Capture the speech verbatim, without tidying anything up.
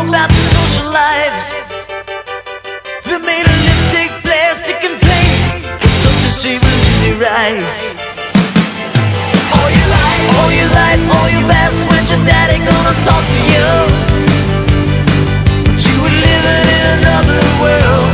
about the social lives that made a lipstick plastic and plain, such a saving in their eyes. All your life, all your life, all your past, when's your daddy gonna talk to you? But you were living in another world.